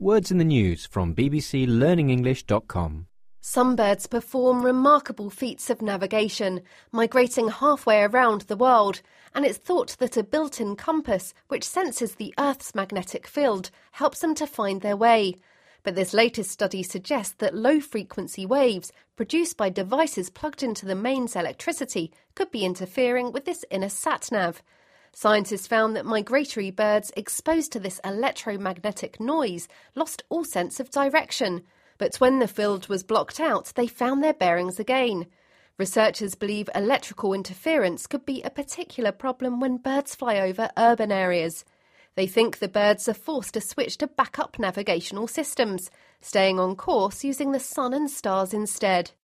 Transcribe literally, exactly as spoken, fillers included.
Words in the News from b b c learning english dot com. Some birds perform remarkable feats of navigation, migrating halfway around the world, and it's thought that a built-in compass, which senses the Earth's magnetic field, helps them to find their way. But this latest study suggests that low-frequency waves, produced by devices plugged into the mains electricity, could be interfering with this inner sat-nav. Scientists found that migratory birds exposed to this electromagnetic noise lost all sense of direction. But when the field was blocked out, they found their bearings again. Researchers believe electrical interference could be a particular problem when birds fly over urban areas. They think the birds are forced to switch to backup navigational systems, staying on course using the sun and stars instead.